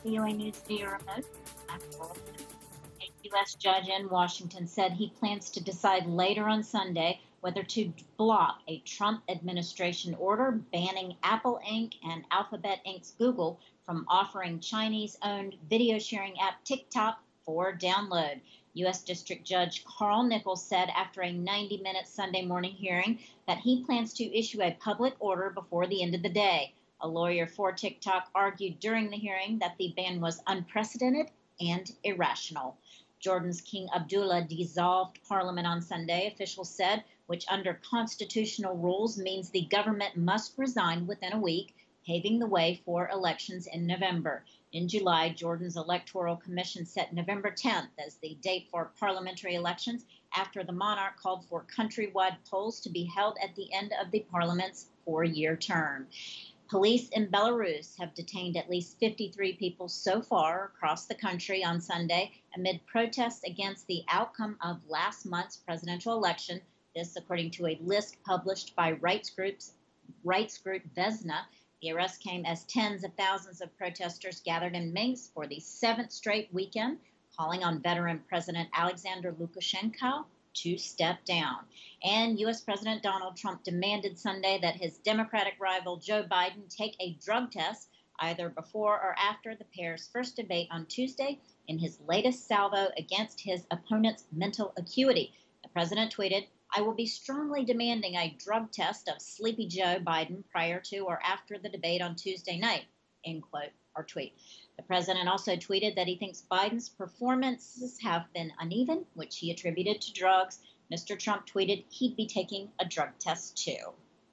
VOA News via remote. I'm Laurel. A U.S. judge in Washington said he plans to decide later on Sunday whether to block a Trump administration order banning Apple Inc. and Alphabet Inc.'s Google from offering Chinese-owned video sharing app TikTok for download. U.S. District Judge Carl Nichols said after a 90-minute Sunday morning hearing that he plans to issue a public order before the end of the day. A lawyer for TikTok argued during the hearing that the ban was unprecedented and irrational. Jordan's King Abdullah dissolved parliament on Sunday, officials said, which under constitutional rules means the government must resign within a week, paving the way for elections in November. In July, Jordan's Electoral Commission set November 10th as the date for parliamentary elections after the monarch called for countrywide polls to be held at the end of the parliament's four-year term. Police in Belarus have detained at least 53 people so far across the country on Sunday amid protests against the outcome of last month's presidential election. This, according to a list published by rights group Vesna. The arrest came as tens of thousands of protesters gathered in Minsk for the seventh straight weekend, calling on veteran President Alexander Lukashenko to step down. And U.S. President Donald Trump demanded Sunday that his Democratic rival Joe Biden take a drug test either before or after the pair's first debate on Tuesday in his latest salvo against his opponent's mental acuity. The president tweeted, "I will be strongly demanding a drug test of Sleepy Joe Biden prior to or after the debate on Tuesday night," end quote, or tweet. The president also tweeted that he thinks Biden's performances have been uneven, which he attributed to drugs. Mr. Trump tweeted he'd be taking a drug test too.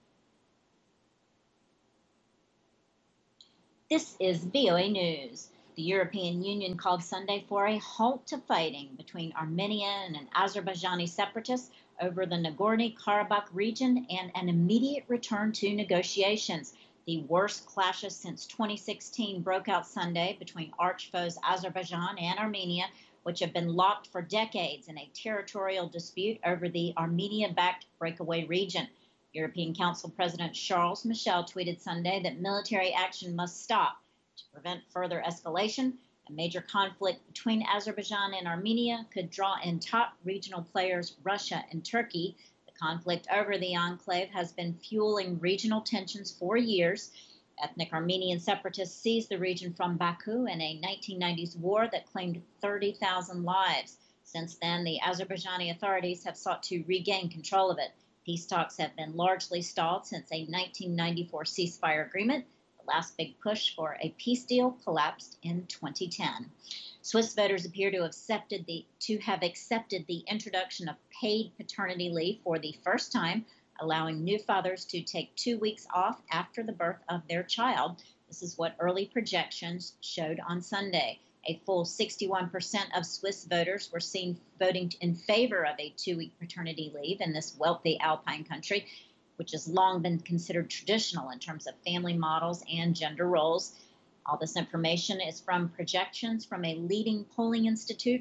This is VOA News. The European Union called Sunday for a halt to fighting between Armenian and Azerbaijani separatists over the Nagorno-Karabakh region and an immediate return to negotiations. The worst clashes since 2016 broke out Sunday between arch foes Azerbaijan and Armenia, which have been locked for decades in a territorial dispute over the Armenia-backed breakaway region. European Council President Charles Michel tweeted Sunday that military action must stop to prevent further escalation. A major conflict between Azerbaijan and Armenia could draw in top regional players Russia and Turkey. The conflict over the enclave has been fueling regional tensions for years. Ethnic Armenian separatists seized the region from Baku in a 1990s war that claimed 30,000 lives. Since then, the Azerbaijani authorities have sought to regain control of it. Peace talks have been largely stalled since a 1994 ceasefire agreement. The last big push for a peace deal collapsed in 2010. Swiss voters appear to have accepted the introduction of paid paternity leave for the first time, allowing new fathers to take 2 weeks off after the birth of their child. This is what early projections showed on Sunday. A full 61% of Swiss voters were seen voting in favor of a 2-week paternity leave in this wealthy Alpine country, which has long been considered traditional in terms of family models and gender roles. All this information is from projections from a leading polling institute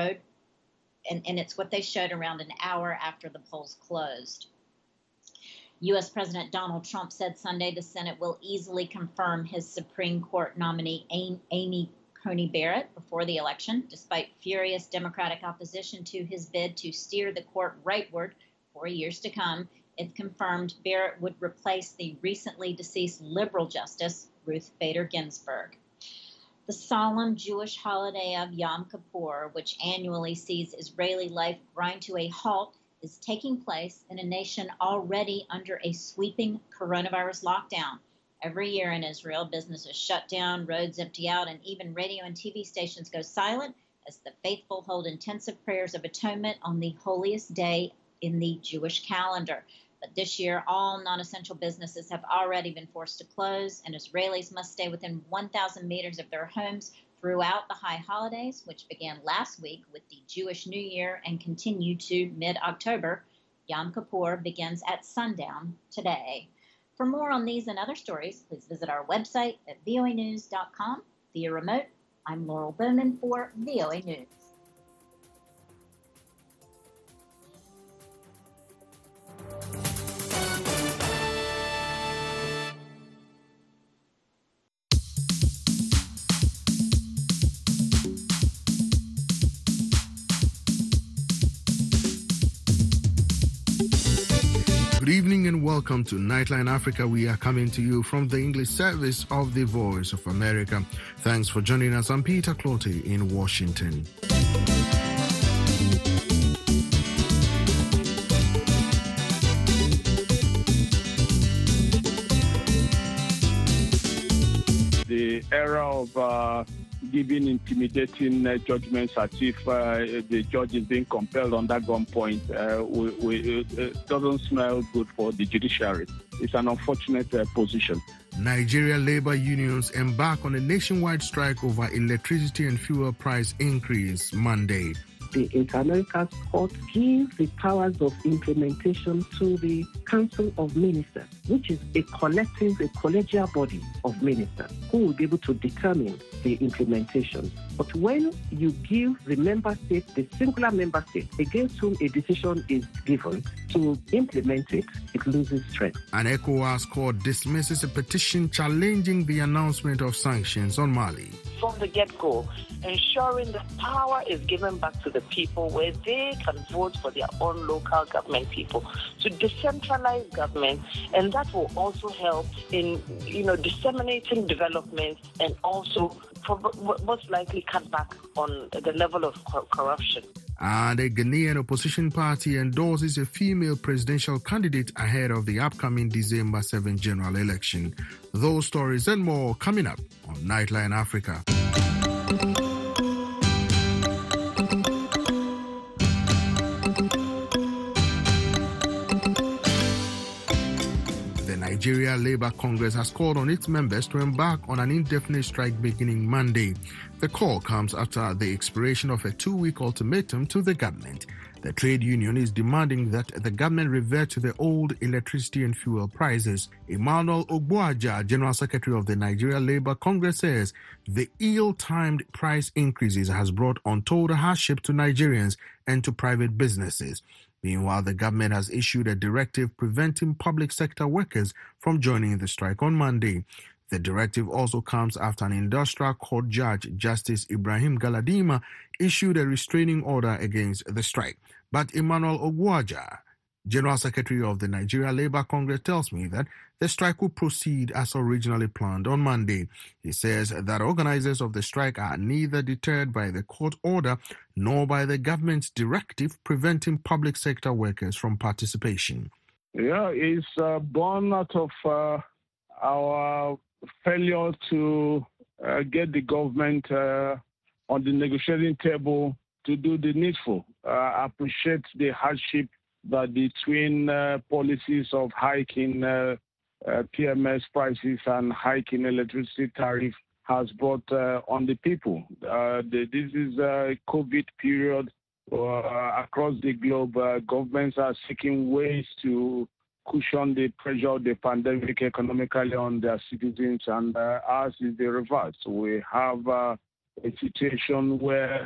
and it's what they showed around an hour after the polls closed. U.S. President Donald Trump said Sunday the Senate will easily confirm his Supreme Court nominee Amy Coney Barrett before the election, despite furious Democratic opposition to his bid to steer the court rightward for years to come. If confirmed, Barrett would replace the recently deceased liberal justice Ruth Bader Ginsburg. The solemn Jewish holiday of Yom Kippur, which annually sees Israeli life grind to a halt, is taking place in a nation already under a sweeping coronavirus lockdown. Every year in Israel, businesses shut down, roads empty out, and even radio and TV stations go silent as the faithful hold intensive prayers of atonement on the holiest day in the Jewish calendar. But this year, all non-essential businesses have already been forced to close, and Israelis must stay within 1,000 meters of their homes throughout the high holidays, which began last week with the Jewish New Year and continue to mid-October. Yom Kippur begins at sundown today. For more on these and other stories, please visit our website at voanews.com. Via remote, I'm Laurel Bowman for VOA News. Good evening and welcome to Nightline Africa. We are coming to you from the English service of the Voice of America. Thanks for joining us. I'm Peter Clottey in Washington. The era of giving intimidating judgments as if the judge is being compelled under gunpoint doesn't smell good for the judiciary. It's an unfortunate position. Nigeria labor unions embark on a nationwide strike over electricity and fuel price increase Monday. The Inter-American Court gives the powers of implementation to the Council of Ministers, which is a collegial body of ministers who will be able to determine the implementation. But when you give the member state, the singular member state, against whom a decision is given to implement it, it loses strength. An ECOWAS court dismisses a petition challenging the announcement of sanctions on Mali. From the get-go, ensuring that power is given back to the people where they can vote for their own local government people, to decentralize government, and that will also help in disseminating development and also most likely cut back on the level of corruption. And a Ghanaian opposition party endorses a female presidential candidate ahead of the upcoming December 7th general election. Those stories and more coming up on Nightline Africa. The Nigeria Labour Congress has called on its members to embark on an indefinite strike beginning Monday. The call comes after the expiration of a 2-week ultimatum to the government. The trade union is demanding that the government revert to the old electricity and fuel prices. Emmanuel Ogbuaja, General Secretary of the Nigeria Labour Congress, says the ill-timed price increases has brought untold hardship to Nigerians and to private businesses. Meanwhile, the government has issued a directive preventing public sector workers from joining the strike on Monday. The directive also comes after an industrial court judge, Justice Ibrahim Galadima, issued a restraining order against the strike. But Emmanuel Ogbuaja, General Secretary of the Nigeria Labour Congress, tells me that the strike will proceed as originally planned on Monday. He says that organizers of the strike are neither deterred by the court order nor by the government's directive preventing public sector workers from participation. Yeah, it's born out of our failure to get the government on the negotiating table to do the needful. I appreciate the hardship that the twin policies of hiking PMS prices and hiking electricity tariff has brought on the people. This is a COVID period across the globe. Governments are seeking ways to cushion the pressure of the pandemic economically on their citizens, and ours is the reverse. We have a situation where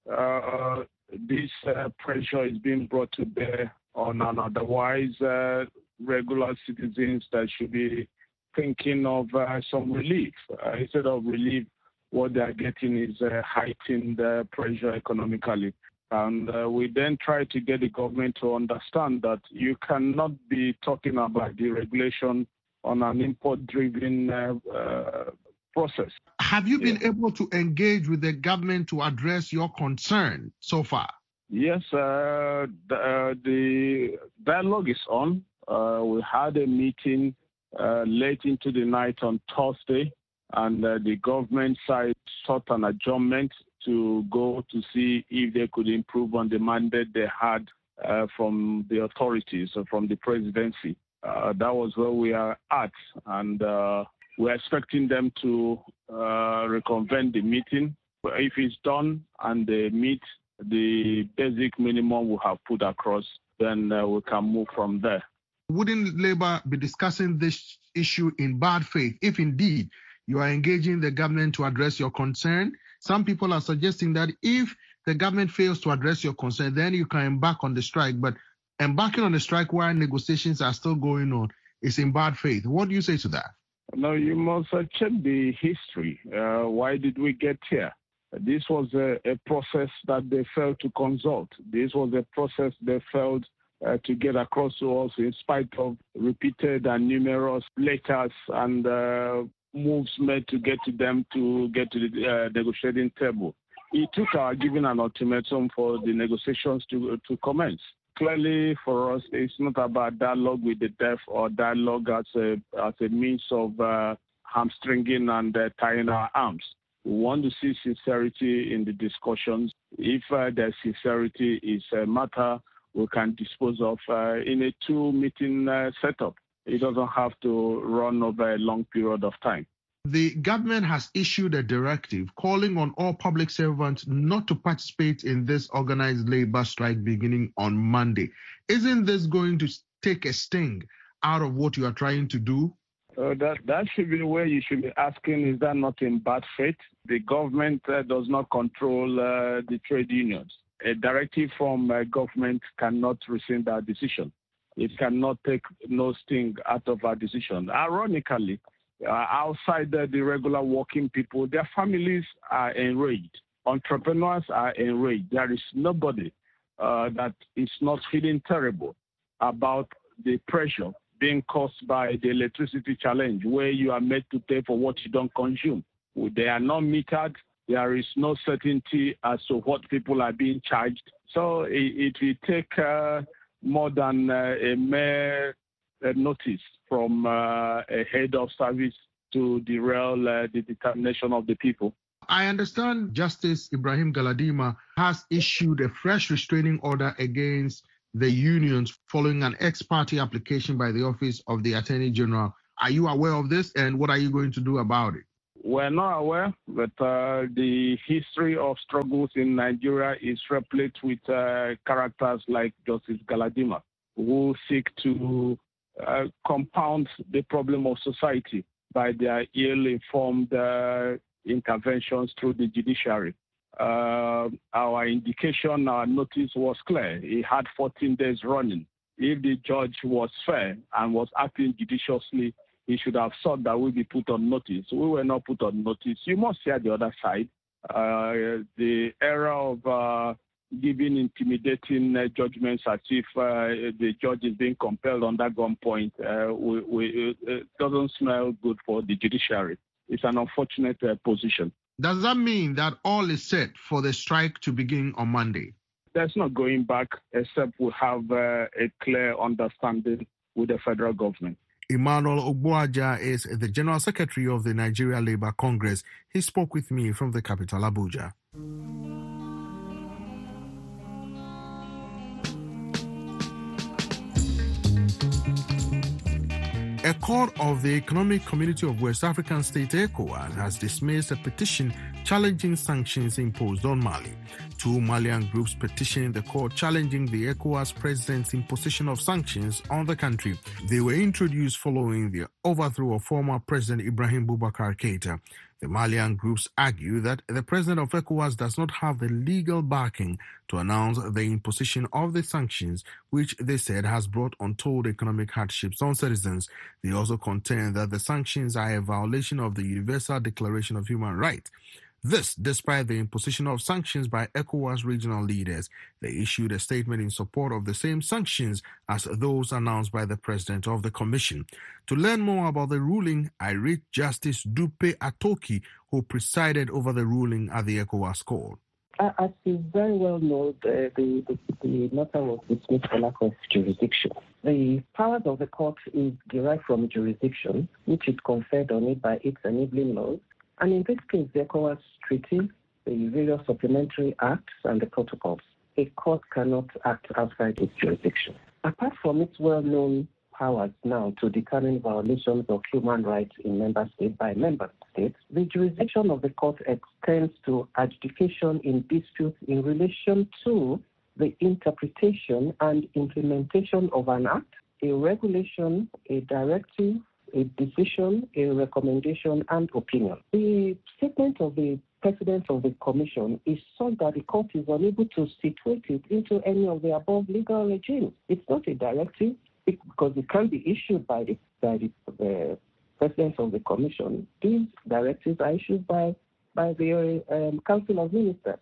this pressure is being brought to bear on an otherwise regular citizens that should be thinking of some relief. Instead of relief, what they are getting is heightened pressure economically. And we then try to get the government to understand that you cannot be talking about deregulation on an import-driven process. Have you been able to engage with the government to address your concern so far? Yes, the dialogue is on. We had a meeting late into the night on Thursday, and the government side sought an adjournment to go to see if they could improve on the mandate they had from the authorities, from the presidency. That was where we are at, and we're expecting them to reconvene the meeting. If it's done and they meet the basic minimum we have put across, then we can move from there. Wouldn't Labour be discussing this issue in bad faith if indeed you are engaging the government to address your concern? Some people are suggesting that if the government fails to address your concern, then you can embark on the strike. But embarking on the strike while negotiations are still going on is in bad faith. What do you say to that? No, you must check the history. Why did we get here? This was a process that they failed to consult. This was a process they failed to get across to us in spite of repeated and numerous letters and moves made to get to them to get to the negotiating table. It took our giving an ultimatum for the negotiations to commence. Clearly, for us, it's not about dialogue with the deaf or dialogue as a means of hamstringing and tying our arms. We want to see sincerity in the discussions. If the sincerity is a matter we can dispose of in a two-meeting setup. It doesn't have to run over a long period of time. The government has issued a directive calling on all public servants not to participate in this organized labor strike beginning on Monday. Isn't this going to take a sting out of what you are trying to do? That should be where you should be asking, is that not in bad faith? The government does not control the trade unions. A directive from government cannot rescind our decision. It cannot take no sting out of our decision. Ironically, outside the regular working people, their families are enraged. Entrepreneurs are enraged. There is nobody that is not feeling terrible about the pressure being caused by the electricity challenge, where you are made to pay for what you don't consume. They are not metered. There is no certainty as to what people are being charged. So it will take more than a mere notice from a head of service to derail the determination of the people. I understand Justice Ibrahim Galadima has issued a fresh restraining order against the unions following an ex-parte application by the Office of the Attorney General. Are you aware of this, and what are you going to do about it? We're not aware, but the history of struggles in Nigeria is replete with characters like Justice Galadima, who seek to compound the problem of society by their ill-informed interventions through the judiciary. Our indication, our notice was clear. He had 14 days running. If the judge was fair and was acting judiciously, he should have sought that we be put on notice. We were not put on notice. You must hear the other side. The era of giving intimidating judgments as if the judge is being compelled under gunpoint it doesn't smell good for the judiciary. It's an unfortunate position. Does that mean that all is set for the strike to begin on Monday? There's no going back except we have a clear understanding with the federal government. Emmanuel Ogbuaja is the General Secretary of the Nigeria Labour Congress. He spoke with me from the capital, Abuja. A court of the Economic Community of West African States, ECOWAS, has dismissed a petition challenging sanctions imposed on Mali. Two Malian groups petitioned the court challenging the ECOWAS president's imposition of sanctions on the country. They were introduced following the overthrow of former President Ibrahim Boubacar Keïta. The Malian groups argue that the president of ECOWAS does not have the legal backing to announce the imposition of the sanctions, which they said has brought untold economic hardships on citizens. They also contend that the sanctions are a violation of the Universal Declaration of Human Rights. This, despite the imposition of sanctions by ECOWAS regional leaders. They issued a statement in support of the same sanctions as those announced by the president of the commission. To learn more about the ruling, I read Justice Dupe Atoki, who presided over the ruling at the ECOWAS court. As is very well known, the matter was dismissed for lack of jurisdiction. The powers of the court is derived from jurisdiction, which is conferred on it by its enabling laws. And in this case, the ECOWAS Treaty, the various supplementary acts, and the protocols. A court cannot act outside its jurisdiction. Apart from its well-known powers now to determine violations of human rights in member states by member states, the jurisdiction of the court extends to adjudication in disputes in relation to the interpretation and implementation of an act, a regulation, a directive, a decision, a recommendation, and opinion. The statement of the President of the Commission is such that the court is unable to situate it into any of the above legal regimes. It's not a directive because it can't be issued by the President of the Commission. These directives are issued by the Council of Ministers.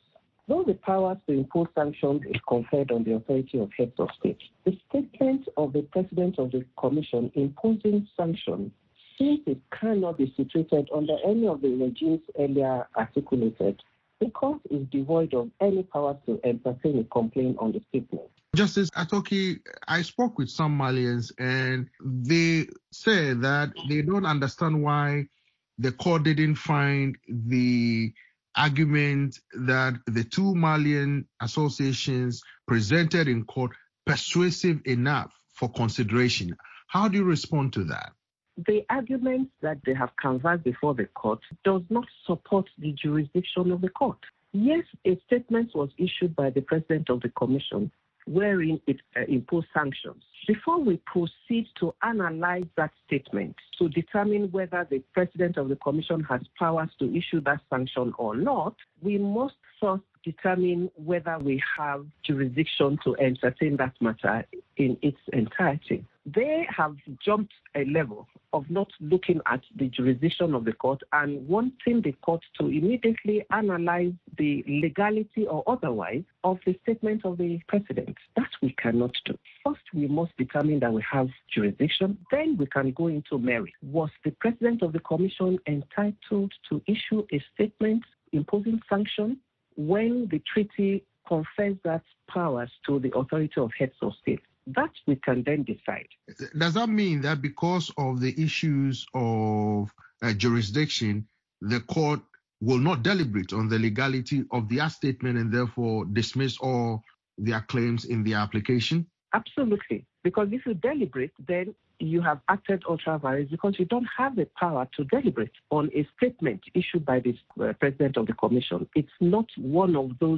Though the powers to impose sanctions is conferred on the authority of heads of state, the statement of the President of the Commission imposing sanctions, since it cannot be situated under any of the regimes earlier articulated, the court is devoid of any power to entertain a complaint on the statement. Justice Atoki, I spoke with some Malians and they say that they don't understand why the court didn't find the argument that the two Malian associations presented in court persuasive enough for consideration. How do you respond to that? The arguments that they have canvassed before the court does not support the jurisdiction of the court. Yes, a statement was issued by the President of the Commission wherein it imposed sanctions. Before we proceed to analyze that statement to determine whether the President of the Commission has powers to issue that sanction or not, we must first determine whether we have jurisdiction to entertain that matter in its entirety. They have jumped a level of not looking at the jurisdiction of the court and wanting the court to immediately analyze the legality or otherwise of the statement of the President. That we cannot do. First, we must determine that we have jurisdiction. Then we can go into merit. Was the President of the Commission entitled to issue a statement imposing sanctions when the treaty confers that powers to the authority of heads of state? That we can then decide. Does that mean that because of the issues of jurisdiction, the court will not deliberate on the legality of their statement and therefore dismiss all their claims in the application? Absolutely. Because if you deliberate, then you have acted ultra vires because you don't have the power to deliberate on a statement issued by the President of the Commission. It's not one of those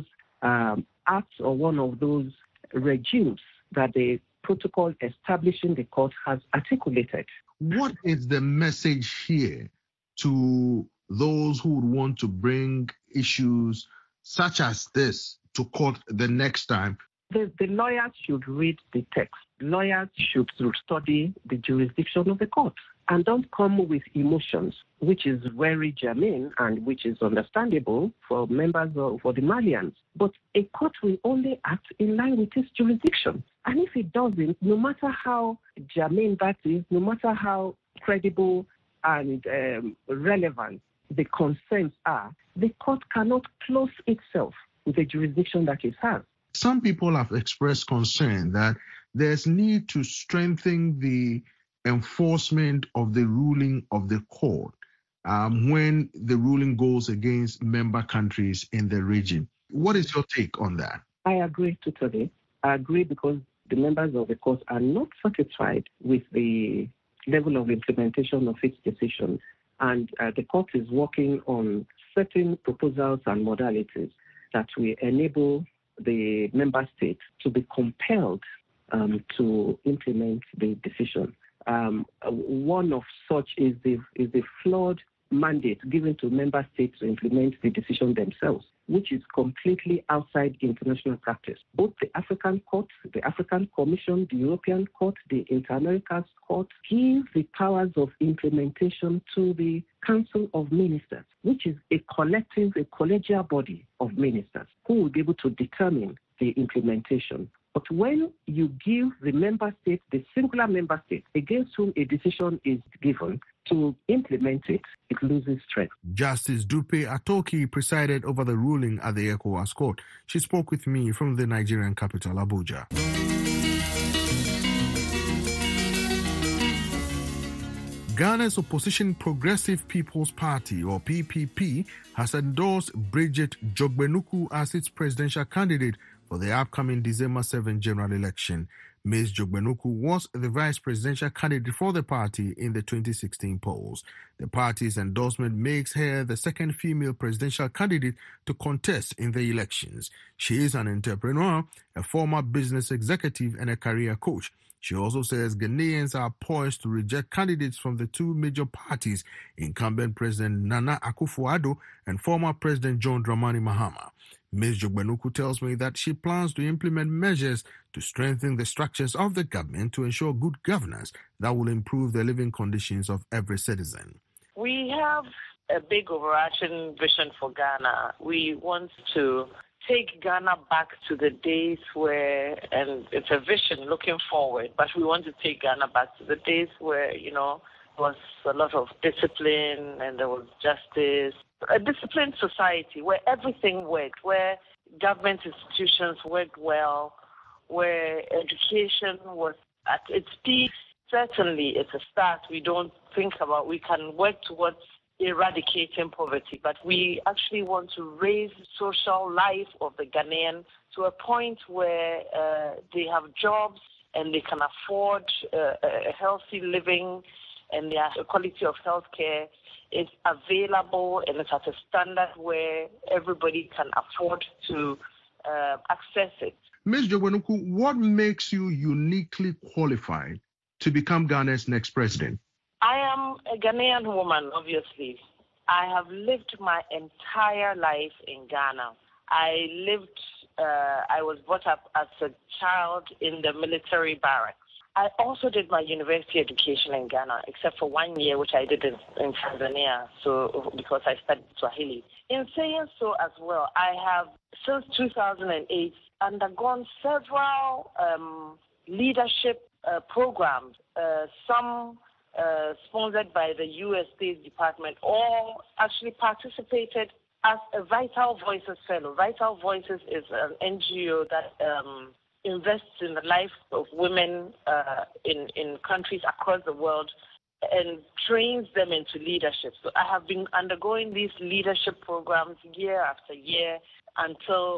acts or one of those regimes that the protocol establishing the court has articulated. What is the message here to those who would want to bring issues such as this to court the next time? The lawyers should read the text. Lawyers should study the jurisdiction of the court and don't come with emotions, which is very germane and which is understandable for members or for the Malians. But a court will only act in line with its jurisdiction. And if it doesn't, no matter how germane that is, no matter how credible and relevant the concerns are, the court cannot close itself with the jurisdiction that it has. Some people have expressed concern that there's need to strengthen the enforcement of the ruling of the court when the ruling goes against member countries in the region. What is your take on that? I agree totally. I agree because the members of the court are not satisfied with the level of implementation of its decision. And the court is working on certain proposals and modalities that will enable the member states to be compelled to implement the decision. One of such is the flawed mandate given to member states to implement the decision themselves, which is completely outside international practice. Both the African Court, the African Commission, the European Court, the Inter-Americas Court give the powers of implementation to the Council of Ministers, which is a collegial body of ministers who will be able to determine the implementation. But when you give the member state, the singular member state against whom a decision is given to implement it, it loses strength. Justice Dupe Atoki presided over the ruling at the ECOWAS court. She spoke with me from the Nigerian capital, Abuja. Ghana's opposition Progressive People's Party, or PPP, has endorsed Bridget Jogbenuku as its presidential candidate for the upcoming December 7 general election. Ms. Jogbenuku was the vice presidential candidate for the party in the 2016 polls. The party's endorsement makes her the second female presidential candidate to contest in the elections. She is an entrepreneur, a former business executive, and a career coach. She also says Ghanaians are poised to reject candidates from the two major parties, incumbent President Nana Akufo-Addo and former President John Dramani Mahama. Ms. Jogbenuku tells me that she plans to implement measures to strengthen the structures of the government to ensure good governance that will improve the living conditions of every citizen. We have a big overarching vision for Ghana. We want to take Ghana back to the days where, and it's a vision looking forward, but we want to take Ghana back to the days where, there was a lot of discipline and there was justice, a disciplined society where everything worked, where government institutions worked well, where education was at its peak. Certainly, it's a start. We don't think about, we can work towards eradicating poverty, but we actually want to raise social life of the Ghanaian to a point where they have jobs and they can afford a healthy living, and their quality of health care is available and it's at a standard where everybody can afford to access it. Ms. Jogbenuku, what makes you uniquely qualified to become Ghana's next president? I am a Ghanaian woman, obviously. I have lived my entire life in Ghana. I was brought up as a child in the military barracks. I also did my university education in Ghana, except for 1 year, which I did in Tanzania, because I studied Swahili. In saying so as well, I have, since 2008, undergone several leadership programs, some sponsored by the U.S. State Department, or actually participated as a Vital Voices fellow. Vital Voices is an NGO that invests in the life of women in countries across the world and trains them into leadership. So I have been undergoing these leadership programs year after year until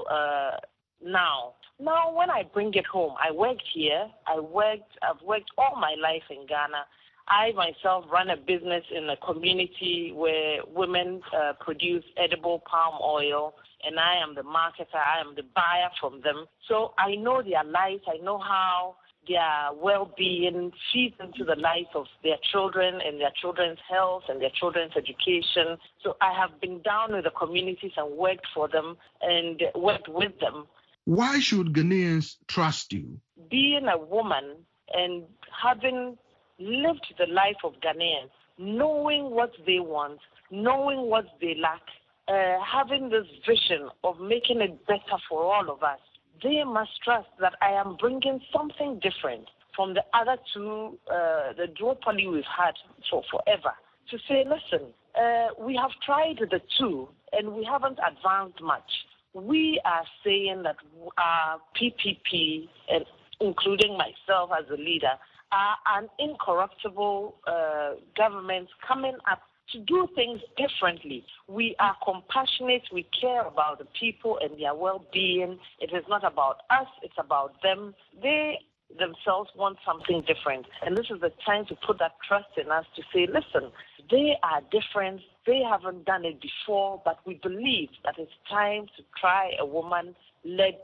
now. Now, when I bring it home, I worked here. I've worked all my life in Ghana. I myself run a business in a community where women produce edible palm oil, and I am the marketer. I am the buyer from them. So I know their lives. I know how their well-being feeds into the lives of their children and their children's health and their children's education. So I have been down with the communities and worked for them and worked with them. Why should Ghanaians trust you? Being a woman and having lived the life of Ghanaians, knowing what they want, knowing what they lack, having this vision of making it better for all of us, they must trust that I am bringing something different from the other two, the duopoly we've had for forever, to say, listen, we have tried the two and we haven't advanced much. We are saying that our PPP, and including myself as a leader, are an incorruptible government coming up to do things differently. We are compassionate. We care about the people and their well-being. It is not about us. It's about them. They themselves want something different. And this is the time to put that trust in us to say, listen, they are different. They haven't done it before, but we believe that it's time to try a woman-led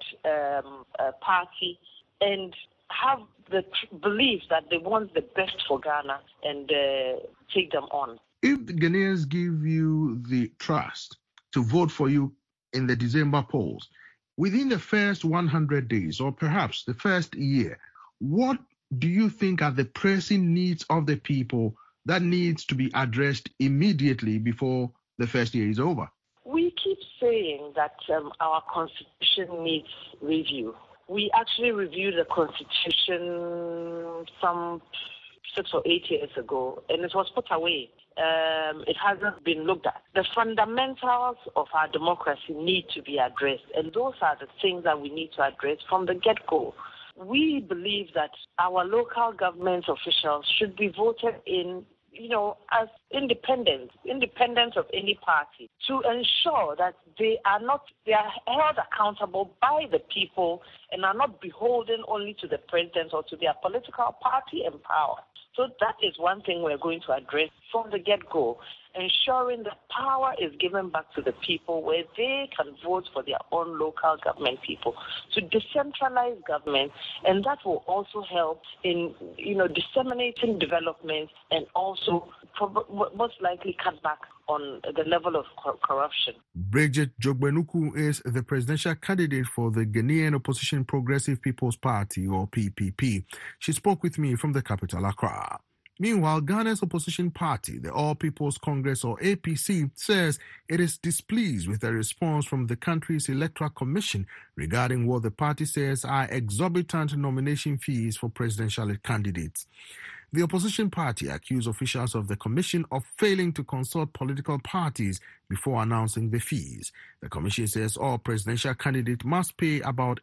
party and have the belief that they want the best for Ghana and take them on. If the Ghanaians give you the trust to vote for you in the December polls, within the first 100 days or perhaps the first year, what do you think are the pressing needs of the people that needs to be addressed immediately before the first year is over? We keep saying that our constitution needs review. We actually reviewed the constitution some 6 or 8 years ago, and it was put away. It hasn't been looked at. The fundamentals of our democracy need to be addressed, and those are the things that we need to address from the get-go. We believe that our local government officials should be voted in, as independent of any party, to ensure that they are held accountable by the people and are not beholden only to the president or to their political party in power. So that is one thing we're going to address from the get-go, ensuring that power is given back to the people where they can vote for their own local government people, to decentralize government, and that will also help in, disseminating development and also most likely cut back on the level of corruption. Bridget Jogbenuku is the presidential candidate for the Ghanaian Opposition Progressive People's Party, or PPP. She spoke with me from the capital, Accra. Meanwhile, Ghana's opposition party, the All People's Congress or APC, says it is displeased with the response from the country's Electoral Commission regarding what the party says are exorbitant nomination fees for presidential candidates. The opposition party accused officials of the commission of failing to consult political parties before announcing the fees. The commission says all presidential candidates must pay about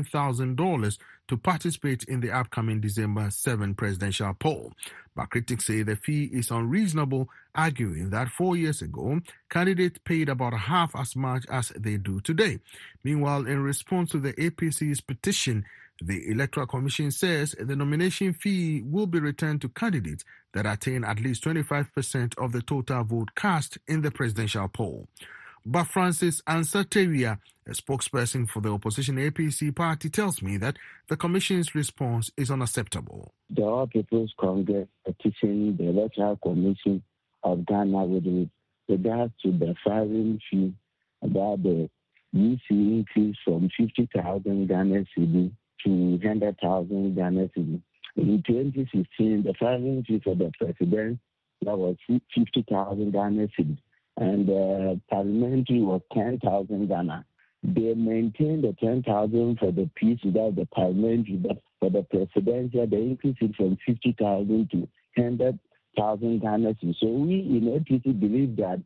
$18,000 to participate in the upcoming December 7 presidential poll. But critics say the fee is unreasonable, arguing that 4 years ago, candidates paid about half as much as they do today. Meanwhile, in response to the APC's petition, the Electoral Commission says the nomination fee will be returned to candidates that attain at least 25% of the total vote cast in the presidential poll. But Francis Ansah-Tewia, a spokesperson for the opposition APC party, tells me that the Commission's response is unacceptable. The All People's Congress petitioned the Electoral Commission of Ghana with regards to the filing fee about the EC increase from 50,000 Ghana cedi to 100,000 Ghana cedi. In 2016, the filing fee for the president was 50,000 Ghana cedi, and the parliamentary was 10,000 Ghana. They maintained the 10,000 for the peace without the parliamentary, but for the presidential, they increased it from 50,000 to 100,000 Ghana cedi. So we in APC believe that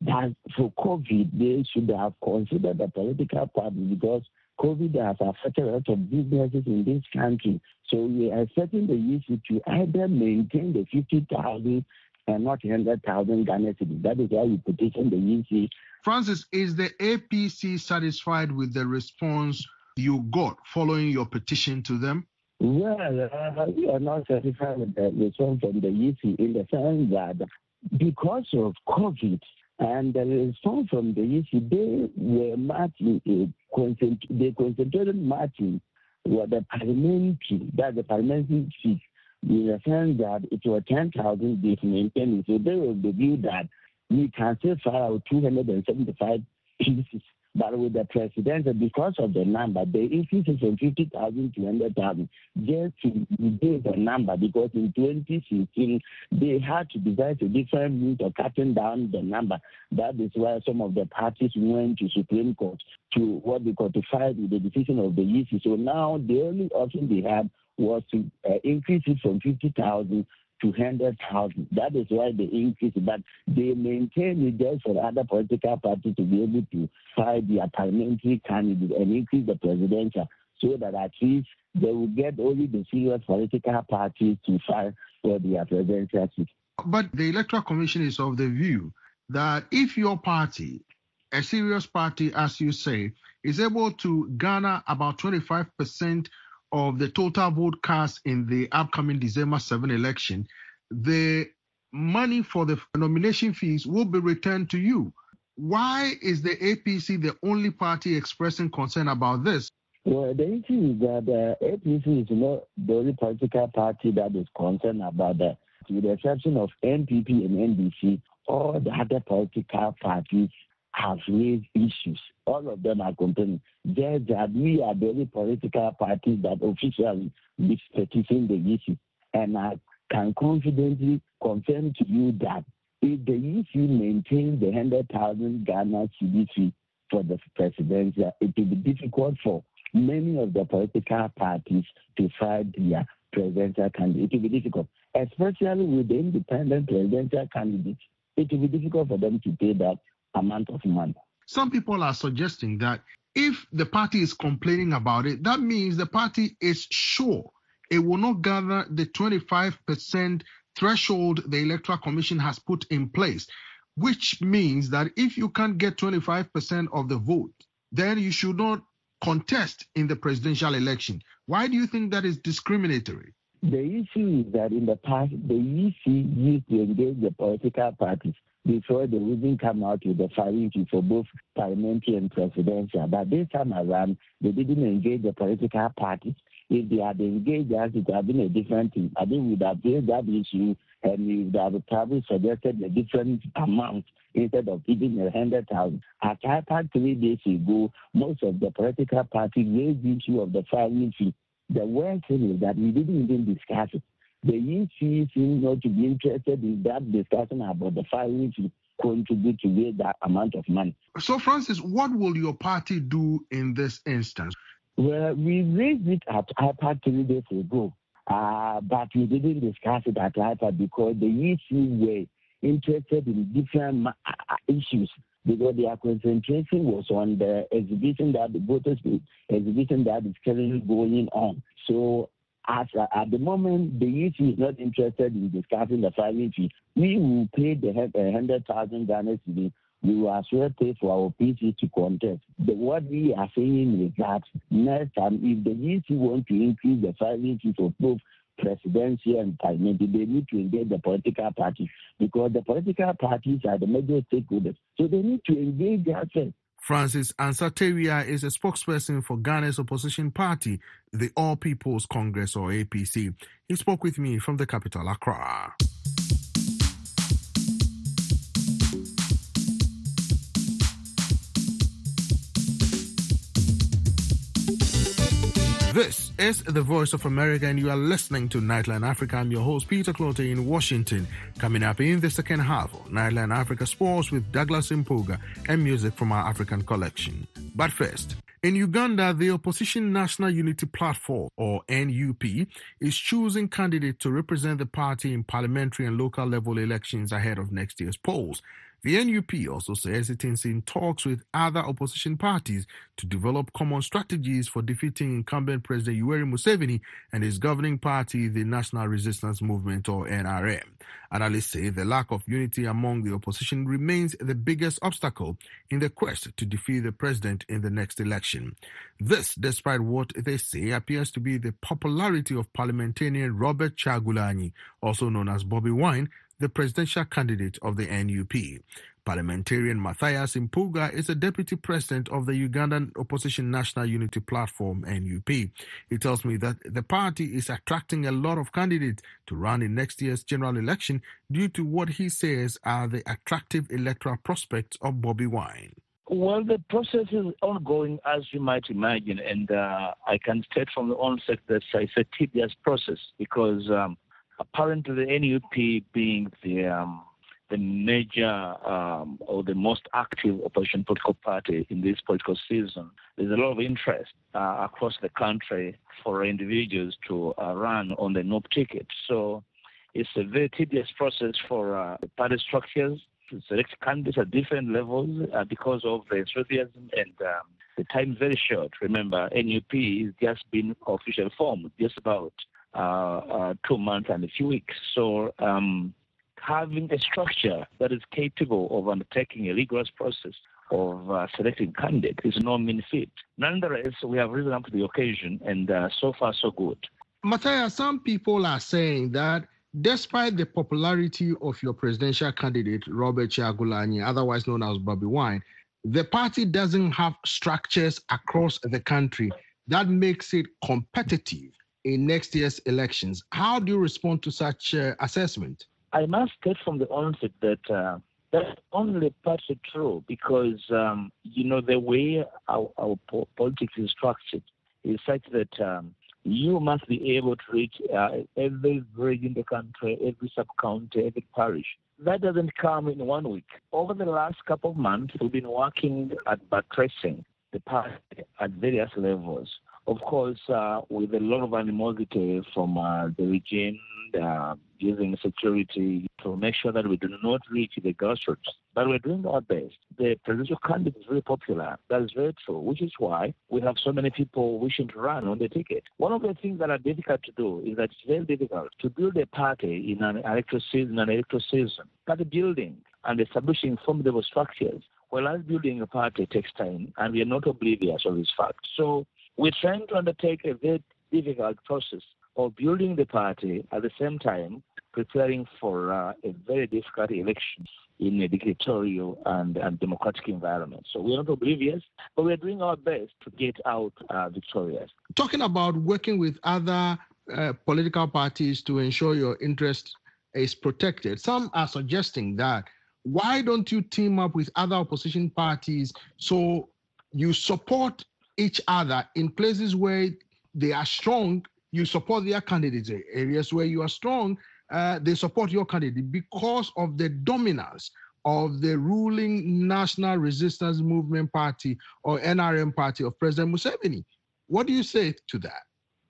for COVID, they should have considered the political party because COVID has affected a lot of businesses in this country. So we are setting the issue to either maintain the 50,000 and not 100,000 Ghana cedis. That is why we petition the EC. Francis, is the APC satisfied with the response you got following your petition to them? Well, we are not satisfied with the response from the EC in the sense that because of COVID, and the response from the EC, they were matching, they concentrated matching what the parliamentary, that the parliamentary seat, in the sense that it was 10,000 they maintained. So they were the view that we can still file 275 pieces. But with the president, because of the number, they increased it from 50,000 to 100,000 just to reduce the number, because in 2016, they had to devise a different means of cutting down the number. That is why some of the parties went to Supreme Court to what they call to fight with the decision of the EC. So now the only option they had was to increase it from 50,000 to 100,000. That is why they increase it. But they maintain it just for other political parties to be able to fight their parliamentary candidate and increase the presidential, so that at least they will get only the serious political parties to fight for their presidential seat. But the Electoral Commission is of the view that if your party, a serious party, as you say, is able to garner about 25% of the total vote cast in the upcoming December 7 election, the money for the nomination fees will be returned to you. Why is the APC the only party expressing concern about this? Well, the issue is that the APC is not the only political party that is concerned about that. With the exception of NPP and NDC, all the other political parties have raised issues. All of them are complaining. Just that we are the only political parties that officially is petitioning the issue. And I can confidently confirm to you that if the issue maintains the 100,000 Ghana cedi fee for the presidential, it will be difficult for many of the political parties to fight their presidential candidate. It will be difficult, especially with the independent presidential candidates. It will be difficult for them to pay that amount of money. Some people are suggesting that if the party is complaining about it, that means the party is sure it will not gather the 25% threshold the Electoral Commission has put in place, which means that if you can't get 25% of the vote, then you should not contest in the presidential election. Why do you think that is discriminatory? The issue is that in the past, the EC used to engage the political parties before they even come out with the filing fee for both parliamentary and presidential. But this time around, they didn't engage the political parties. If they had engaged us, it would have been a different thing. I think we would have raised that issue, and we would have probably suggested a different amount instead of giving 100,000. At IPAC 3 days ago, most of the political parties raised the issue of the filing fee. The worst thing is that we didn't even discuss it. The EC seems not to be interested in that discussion about the filing to contribute to raise that amount of money. So, Francis, what will your party do in this instance? Well, we raised it at IPAD 3 days ago, but we didn't discuss it at IPAD because the EC were interested in different issues, because their concentration was on the exhibition that the voters exhibition that is currently going on. So at the moment, the EC is not interested in discussing the filing fee. We will pay the 100,000 Ghana cedis. We will as well pay for our PC to contest. What we are saying is that next time, if the EC want to increase the filing fee for both presidency and parliamentary, they need to engage the political parties, because the political parties are the major stakeholders. So they need to engage themselves. Francis Ansateria is a spokesperson for Ghana's opposition party, the All People's Congress, or APC. He spoke with me from the capital, Accra. This is the Voice of America, and you are listening to Nightline Africa. I'm your host, Peter Clote, in Washington. Coming up in the second half of Nightline Africa Sports with Douglas Mpuga and music from our African collection. But first, in Uganda, the Opposition National Unity Platform, or NUP, is choosing candidates to represent the party in parliamentary and local level elections ahead of next year's polls. The NUP also says it is in talks with other opposition parties to develop common strategies for defeating incumbent President Yoweri Museveni and his governing party, the National Resistance Movement, or NRM. Analysts say the lack of unity among the opposition remains the biggest obstacle in the quest to defeat the president in the next election. This, despite what they say appears to be the popularity of parliamentarian Robert Kyagulanyi, also known as Bobi Wine, the presidential candidate of the NUP. Parliamentarian Mathias Mpuga is the deputy president of the Ugandan Opposition National Unity Platform, NUP. He tells me that the party is attracting a lot of candidates to run in next year's general election due to what he says are the attractive electoral prospects of Bobi Wine. Well, the process is ongoing, as you might imagine, and I can state from the onset that it's a tedious process because apparently the NUP being the major or the most active opposition political party in this political season, there's a lot of interest across the country for individuals to run on the NUP ticket. So it's a very tedious process for the party structures to select candidates at different levels because of the enthusiasm and the time is very short. Remember, NUP is just been officially formed just about 2 months and a few weeks. So having a structure that is capable of undertaking a rigorous process of selecting candidates is no mean feat. Nonetheless, we have risen up to the occasion, and so far so good. Matthias, some people are saying that despite the popularity of your presidential candidate, Robert Kyagulanyi, otherwise known as Bobi Wine, the party doesn't have structures across the country that makes it competitive in next year's elections. How do you respond to such assessment? I must state from the onset that that's only partly true because, the way our politics is structured is such that you must be able to reach every village in the country, every sub-county, every parish. That doesn't come in 1 week. Over the last couple of months, we've been working at buttressing the party at various levels. Of course, with a lot of animosity from the regime, using security to make sure that we do not reach the grassroots. But we're doing our best. The presidential candidate is very popular. That is very true, which is why we have so many people wishing to run on the ticket. One of the things that are difficult to do is that it's very difficult to build a party in an electoral season. Party building and establishing formidable structures, whereas building a party takes time, and we are not oblivious of this fact. So we're trying to undertake a very difficult process of building the party at the same time preparing for a very difficult election in a dictatorial and democratic environment. So we're not oblivious, but we're doing our best to get out victorious. Talking about working with other political parties to ensure your interest is protected, some are suggesting that why don't you team up with other opposition parties so you support each other in places where they are strong you support their candidates. Areas where you are strong, they support your candidate because of the dominance of the ruling National Resistance Movement Party or NRM party of President Museveni. What do you say to that?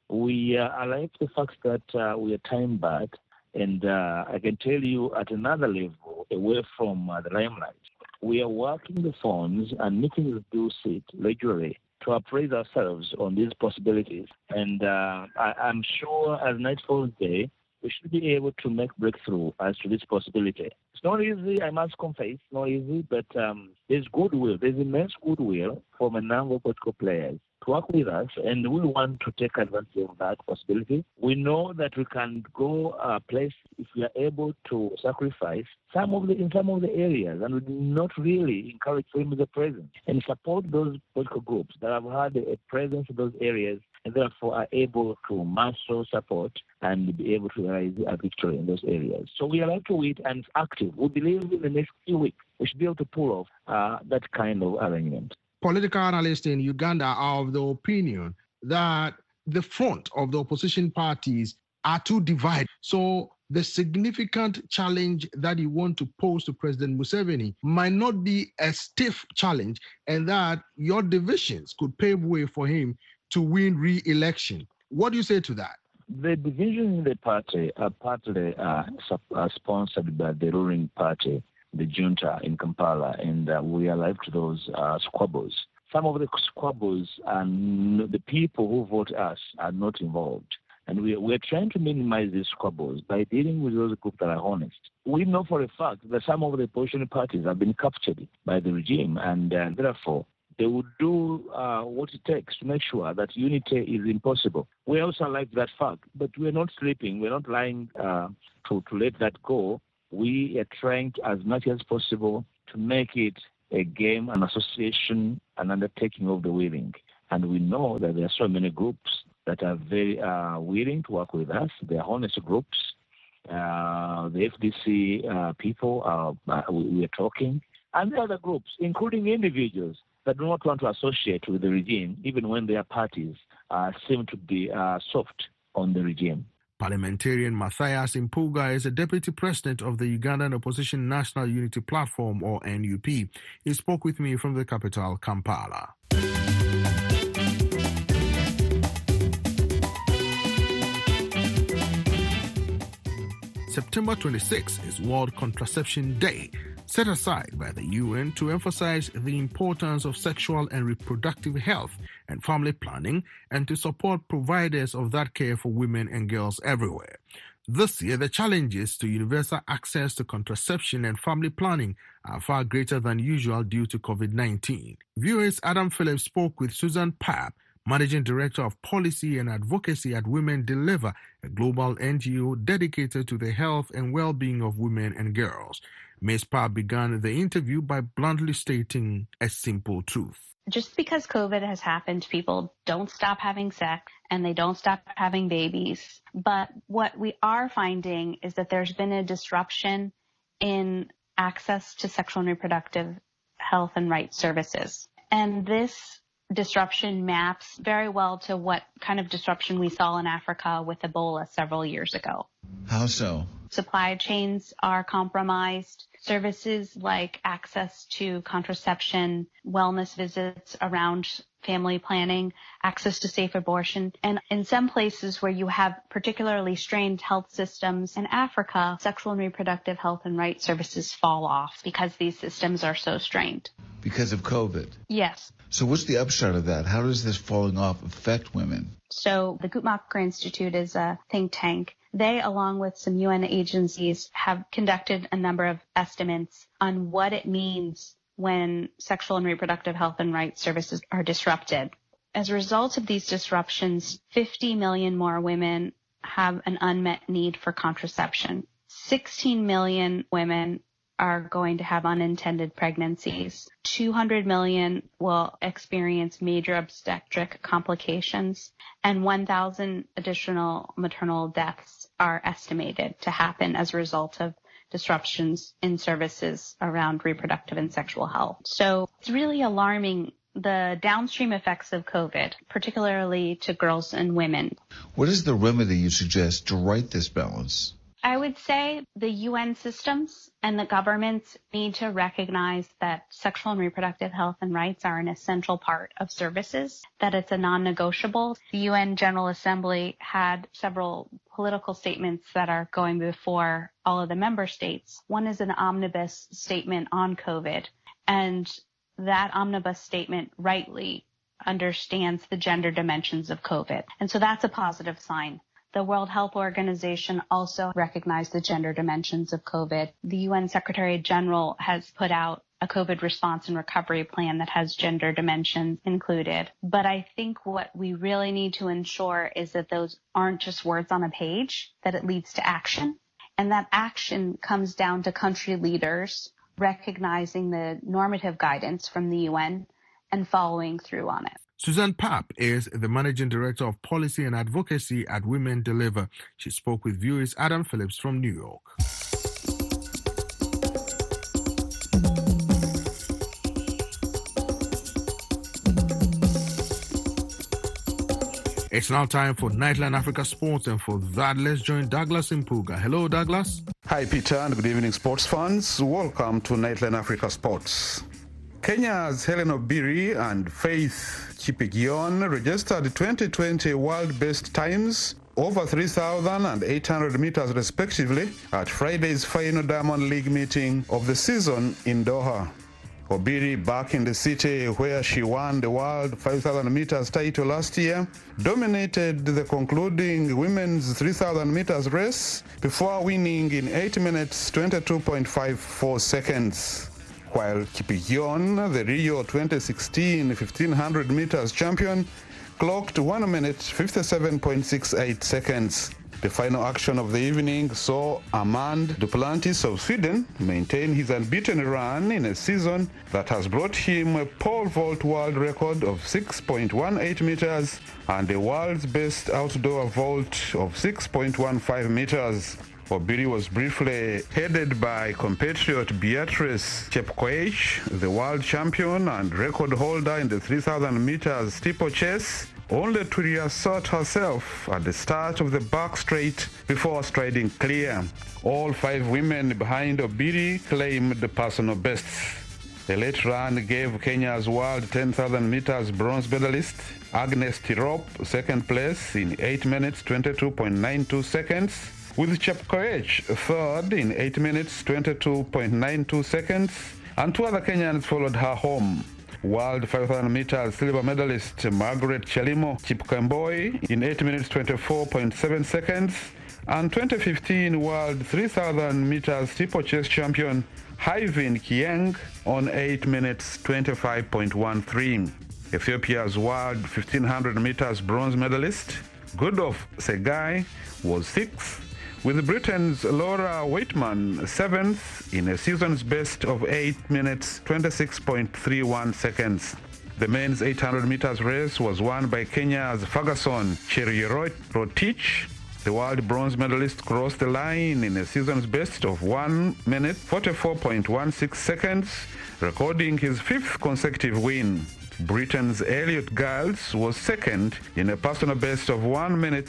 We like the fact that we are time back, and I can tell you at another level, away from the limelight, we are working the phones and meeting with Bill Seat regularly to appraise ourselves on these possibilities. And I'm sure as night falls day, we should be able to make breakthrough as to this possibility. It's not easy, I must confess, not easy, but there's goodwill. There's immense goodwill from a number of political players to work with us, and we want to take advantage of that possibility. We know that we can go a place if we are able to sacrifice in some of the areas, and we do not really encourage them the presence and support those political groups that have had a presence in those areas and therefore are able to muscle support and be able to realize a victory in those areas. So we are like to it and it's active. We believe in the next few weeks we should be able to pull off that kind of arrangement. Political analysts in Uganda are of the opinion that the front of the opposition parties are too divided. So the significant challenge that you want to pose to President Museveni might not be a stiff challenge, and that your divisions could pave way for him to win re-election. What do you say to that? The divisions in the party are partly sponsored by the ruling party, the junta in Kampala, and we are alive to those squabbles. Some of the squabbles and the people who vote us are not involved. And we're trying to minimize these squabbles by dealing with those groups that are honest. We know for a fact that some of the opposition parties have been captured by the regime, and therefore they will do what it takes to make sure that unity is impossible. We also like that fact, but we're not sleeping. We're not lying to let that go. We are trying to, as much as possible, to make it a game, an association, an undertaking of the willing. And we know that there are so many groups that are very willing to work with us. They are honest groups. The FDC people, we are talking. And the other groups, including individuals that do not want to associate with the regime, even when their parties seem to be soft on the regime. Parliamentarian Matthias Impuga is the deputy president of the Ugandan Opposition National Unity Platform, or NUP. He spoke with me from the capital, Kampala. September 26 is World Contraception Day, set aside by the UN to emphasize the importance of sexual and reproductive health and family planning and to support providers of that care for women and girls everywhere. This year, the challenges to universal access to contraception and family planning are far greater than usual due to COVID-19. Viewers Adam Phillips spoke with Susan Papp, Managing Director of Policy and Advocacy at Women Deliver, a global NGO dedicated to the health and well-being of women and girls. Ms. Papp began the interview by bluntly stating a simple truth. Just because COVID has happened, people don't stop having sex and they don't stop having babies. But what we are finding is that there's been a disruption in access to sexual and reproductive health and rights services. And this disruption maps very well to what kind of disruption we saw in Africa with Ebola several years ago. How so? Supply chains are compromised. Services like access to contraception, wellness visits around family planning, access to safe abortion, and in some places where you have particularly strained health systems in Africa, sexual and reproductive health and rights services fall off because these systems are so strained. Because of COVID? Yes. So what's the upshot of that? How does this falling off affect women? So the Guttmacher Institute is a think tank. They, along with some UN agencies, have conducted a number of estimates on what it means when sexual and reproductive health and rights services are disrupted. As a result of these disruptions, 50 million more women have an unmet need for contraception. 16 million women are going to have unintended pregnancies. 200 million will experience major obstetric complications, and 1,000 additional maternal deaths are estimated to happen as a result of disruptions in services around reproductive and sexual health. So it's really alarming the downstream effects of COVID, particularly to girls and women. What is the remedy you suggest to right this balance? I would say the UN systems and the governments need to recognize that sexual and reproductive health and rights are an essential part of services, that it's a non-negotiable. The UN General Assembly had several political statements that are going before all of the member states. One is an omnibus statement on COVID, and that omnibus statement rightly understands the gender dimensions of COVID. And so that's a positive sign. The World Health Organization also recognized the gender dimensions of COVID. The UN Secretary General has put out a COVID response and recovery plan that has gender dimensions included. But I think what we really need to ensure is that those aren't just words on a page, that it leads to action. And that action comes down to country leaders recognizing the normative guidance from the UN and following through on it. Suzanne Papp is the Managing Director of Policy and Advocacy at Women Deliver. She spoke with viewers Adam Phillips from New York. It's now time for Nightline Africa Sports, and for that, let's join Douglas Impuga. Hello, Douglas. Hi, Peter, and good evening, sports fans. Welcome to Nightline Africa Sports. Kenya's Hellen Obiri and Faith Kipyegon registered 2020 world best times over 3,000 and 800 meters respectively at Friday's final Diamond League meeting of the season in Doha. Obiri, back in the city where she won the world 5,000 meters title last year, dominated the concluding women's 3,000 meters race before winning in 8 minutes 22.54 seconds. While Kipyegon, the Rio 2016 1,500 meters champion, clocked 1 minute 57.68 seconds. The final action of the evening saw Armand Duplantis of Sweden maintain his unbeaten run in a season that has brought him a pole vault world record of 6.18 meters and the world's best outdoor vault of 6.15 meters. Obiri was briefly headed by compatriot Beatrice Chepkoech, the world champion and record holder in the 3,000 meters steeplechase, only to reassert herself at the start of the back straight before striding clear. All 5 women behind Obiri claimed the personal bests. The late run gave Kenya's world 10,000 meters bronze medalist Agnes Tirop second place in 8 minutes 22.92 seconds, with Chepkoech third in 8 minutes 22.92 seconds, and 2 other Kenyans followed her home. World 5,000 meters silver medalist Margaret Chelimo Chepkemboi in 8 minutes 24.7 seconds, and 2015 World 3,000 meters steeplechase champion Hyvin Kieng on 8 minutes 25.13. Ethiopia's World 1,500 meters bronze medalist Goodhoff Segai was 6th, with Britain's Laura Waitman 7th in a season's best of 8 minutes 26.31 seconds. The men's 800 meters race was won by Kenya's Ferguson Cheruyot-Rotich. The world bronze medalist crossed the line in a season's best of 1 minute 44.16 seconds, recording his 5th consecutive win. Britain's Elliot Giles was second in a personal best of 1 minute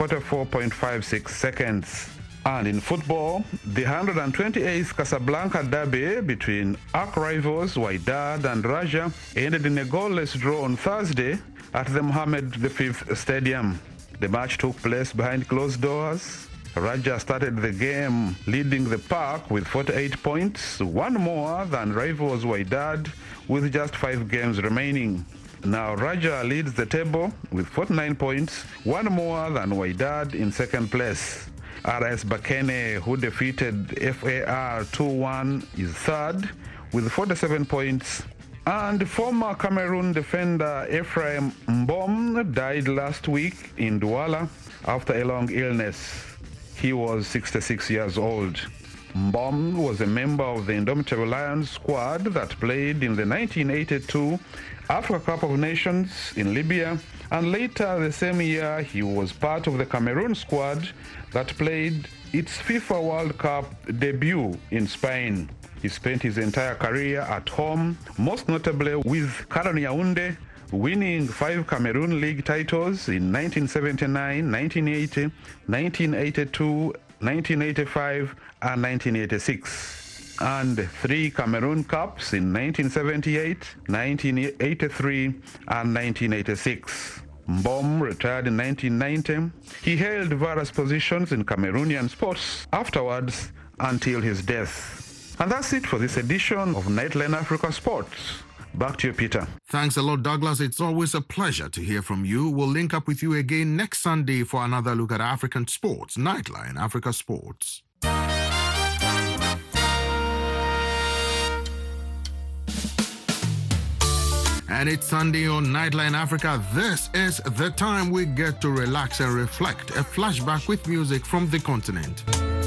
44.56 seconds. And in football, the 128th Casablanca derby between arch rivals Wydad and Raja ended in a goalless draw on Thursday at the Mohammed V Stadium. The match took place behind closed doors. Raja started the game leading the pack with 48 points, 1 more than rivals Wydad with just 5 games remaining. Now Raja leads the table with 49 points, 1 more than Wydad in second place. RS Bakene, who defeated FAR 2-1, is third with 47 points. And former Cameroon defender Ephraim Mbom died last week in Douala after a long illness. He was 66 years old. Mbom was a member of the Indomitable Lions squad that played in the 1982 Africa Cup of Nations in Libya, and later the same year he was part of the Cameroon squad that played its FIFA World Cup debut in Spain. He spent his entire career at home, most notably with Caron Yaounde, winning 5 Cameroon League titles in 1979, 1980, 1982, 1985, and 1986, and 3 Cameroon Cups in 1978, 1983, and 1986. Mbom retired in 1990. He held various positions in Cameroonian sports afterwards until his death. And that's it for this edition of Nightline Africa Sports. Back to you, Peter. Thanks a lot, Douglas. It's always a pleasure to hear from you. We'll link up with you again next Sunday for another look at African sports. Nightline Africa Sports. And it's Sunday on Nightline Africa. This is the time we get to relax and reflect. A flashback with music from the continent.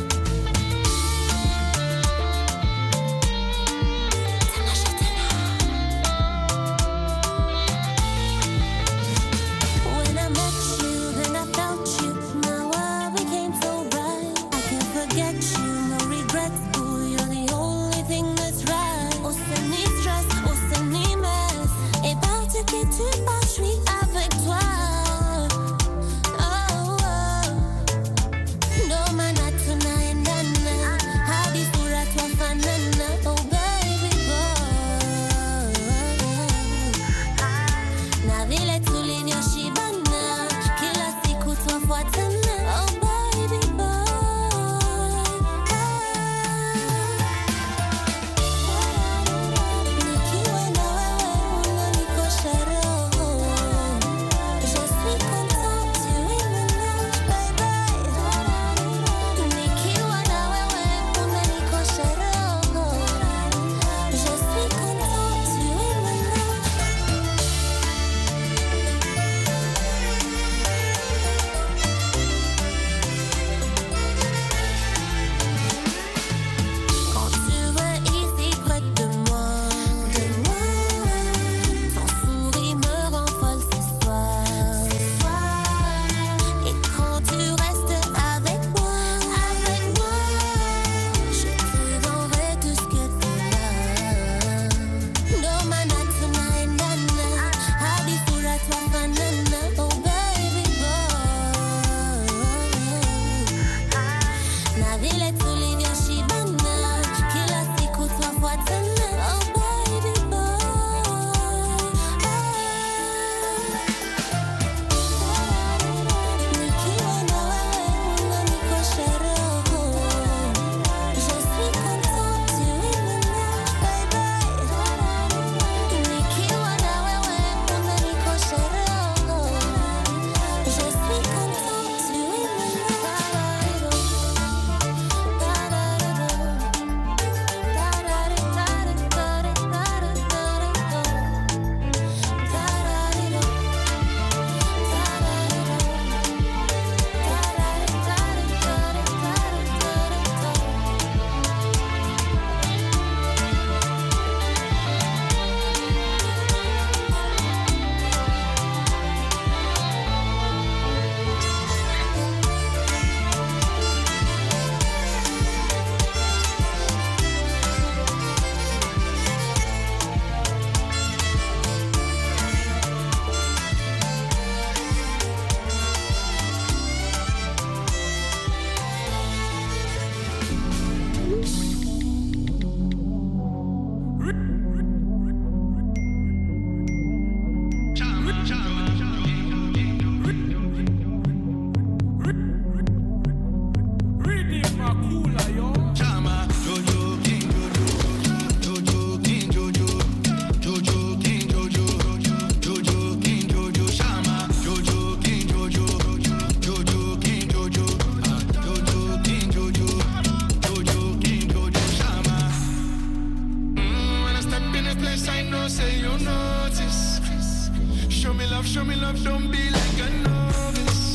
Show me love, don't be like a novice.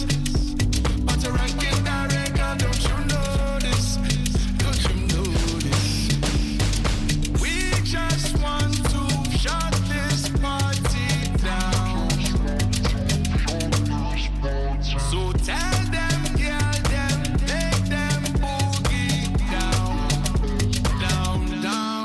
But a ranking director, don't you know this? Don't you know this? We just want to shut this party down. So tell them, yeah, them, make them boogie down, down, down.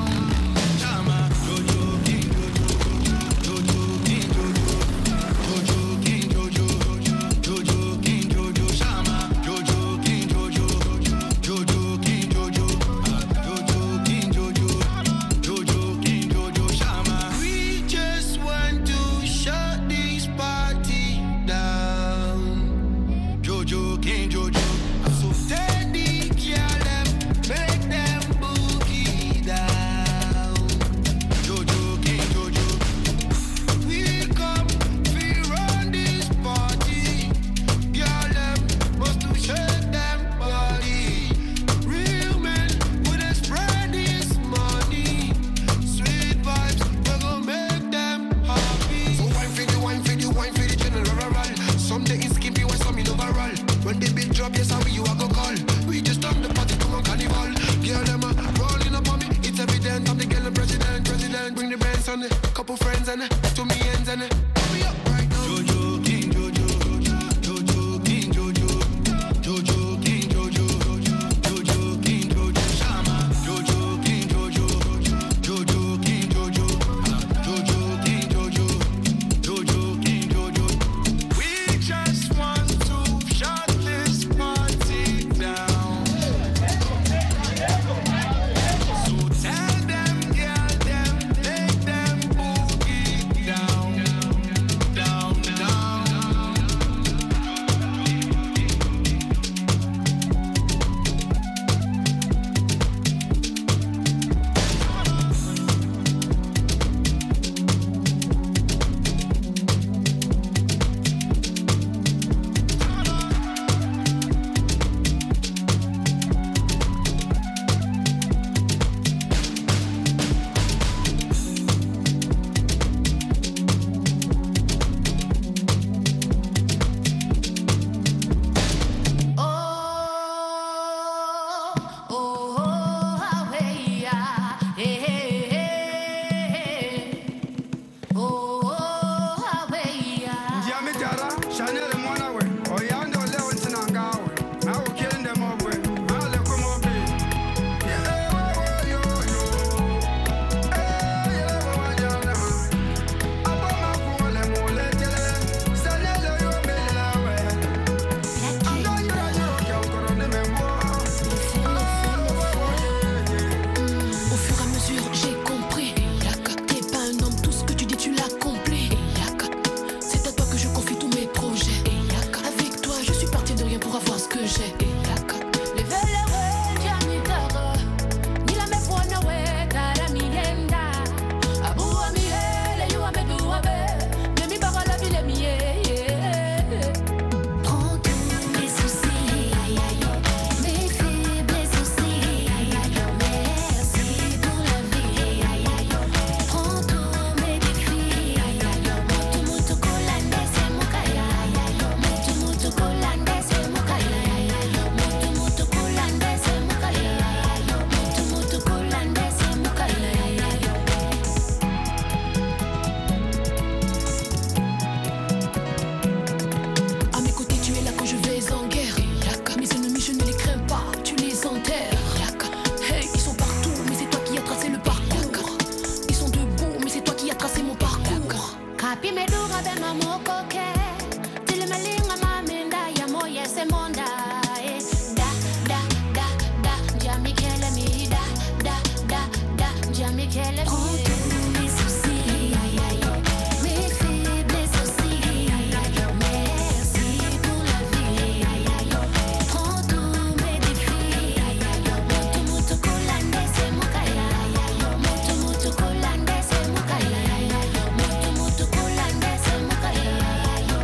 to me ends and hurry up right now. Jojo King Jojo, Jojo King Jojo, Jojo King Jojo, Jojo King Jojo, Shama, Jojo King Jojo, Jojo King Jojo, Jojo King Jojo, Jojo King Jojo. We just want to shut this party down. So tell them, girl, them, make them boogie down, down, down. Au fur et à mesure, j'ai compris. Yaka, t'es pas un homme, tout ce que tu dis, tu l'accomplis. Yaka, c'est à toi que je confie tous mes projets. Yaka, avec toi, je suis parti de rien pour avoir ce que j'ai. Yaka, les velere, jamitara, ni la me fona we, kara mi yenda. Abu ami ele, you ame du abe, ne mi bara la ville mi ye. Prends tous mes soucis, mes faibles soucis. Merci pour la vie. Prends tous mes défis. Mutu mutu kolande se mukaya. Mutu mutu kolande se mukaya. Mutu mutu kolande se mukaya. Mutu mutu kolande se mukaya. À mes côtés, tu es là quand je vais en guerre. Yaka, mes ennemis, je ne les crains pas, tu les enterres. Yaka, hey, ils sont partout, mais c'est toi qui as tracé le parcours. Ils sont debout, mais c'est toi qui as tracé mon parcours. Kapi medura be mamokoke, tile melinga maminda ya moye se monda. Da da da da, jami kele mi da da da da, jami kele mi. Prends tous mes soucis, mes faiblesses aussi. Merci pour la vie. Prends tous mes défis. Mutu mutu kolande se mukaya. Mutu mutu kolande se mukaya. Mutu mutu kolande se mukaya.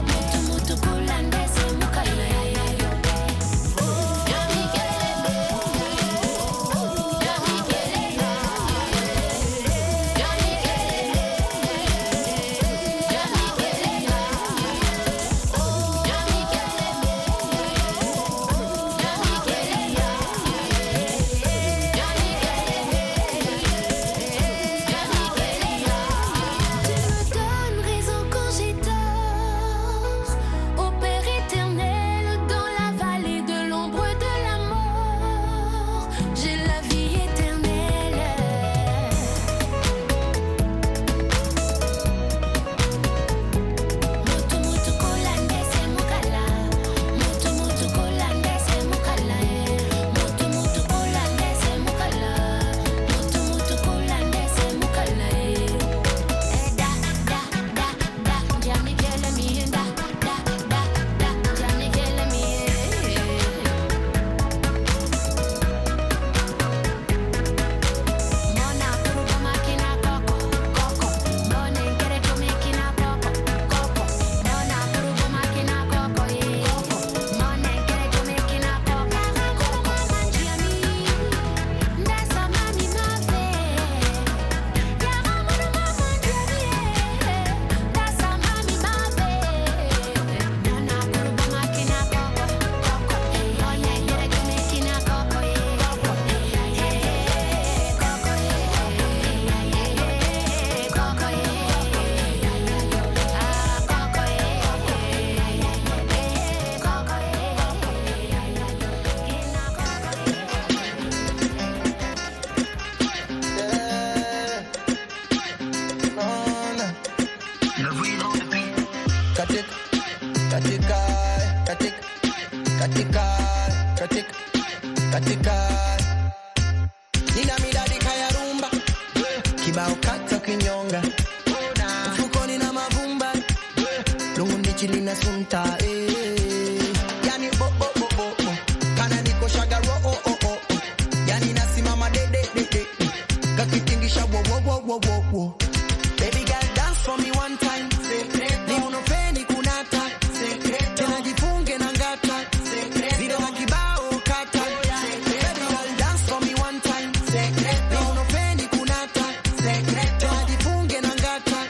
Katika nina midadi kaya rumba kibao kata kinyonga mfukoni na mavumba lungundi chini na sunta yani bo bo bo bo kana niko shaga ro yani nasimama de kakitingisha wo baby girl dance for me one time ni unopeni kunata tena jifunge na ngata video na kibao kata baby girl dance for me one time ni unopeni kunata tena jifunge na ngata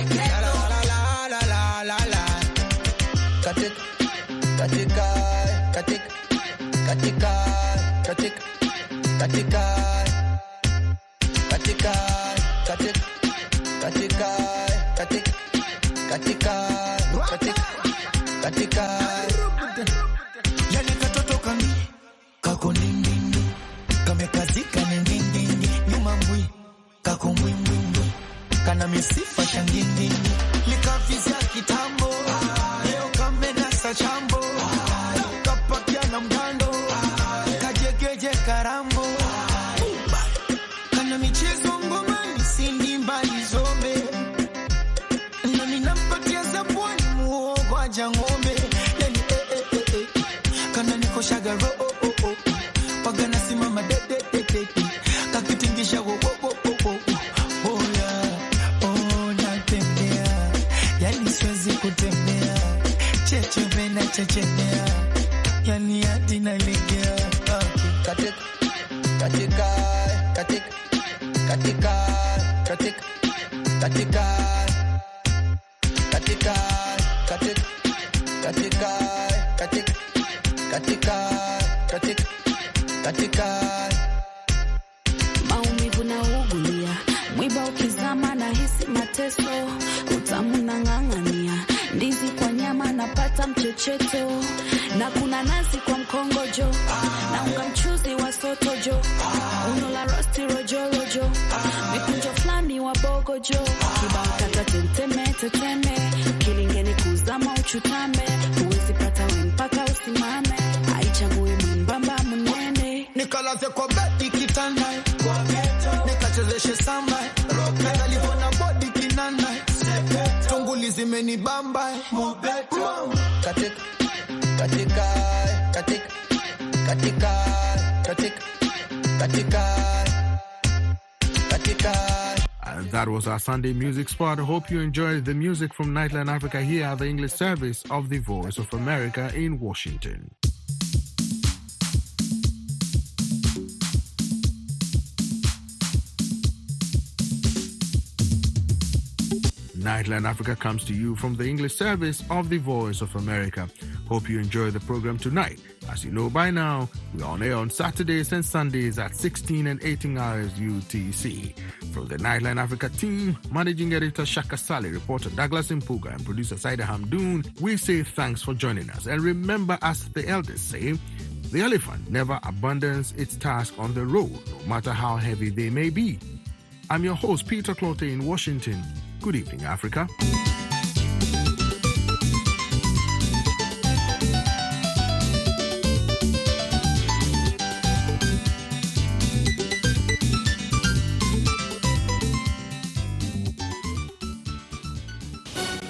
la katika yani katoto kami kako nindindi kamekazika nindindi nyuma mbwi kako mbwi kana misifa shangindi likavizia kitambo leo kamenasa chambo kapakia na mgando kajegeje karambo kana michezo ngomani sindi mbali zombe na minampatia zabwani muogo aja ngombe yani kana niko shaga ro pagana simama de kakitingisha wo natembea yani siwezi kutembea chechemea yani hadi nalegea maumivu na ugulia mwiba ukizama na hisi mateso utamu na ng'ang'ania ndizi kwa nyama napata mchecheto na kuna nazi kwa mkongojo na unga mchuzi wa sotojo uno la rosti rojo mikunjo flani wa bogojo kibao kata teteme kilingeni kuzama uchutame huwezi pata we mpaka usimame haichagui mbamba mnene nikalaze kwa bedi kitanda nikachezeshe samba nakalivona bodi kinanda tunguli zimenibamba And that was our Sunday music spot. I hope you enjoyed the music from Nightline Africa here at the English service of the Voice of America in Washington. Nightline Africa comes to you from the English service of the Voice of America. Hope you enjoy the program tonight. As you know by now, we're on air on Saturdays and Sundays at 16 and 18 hours UTC. From the Nightline Africa team, Managing Editor Shaka Sali, reporter Douglas Mpuga, and producer Saida Hamdoon, we say thanks for joining us. And remember, as the elders say, the elephant never abandons its task on the road, no matter how heavy they may be. I'm your host, Peter Clote in Washington. Good evening, Africa.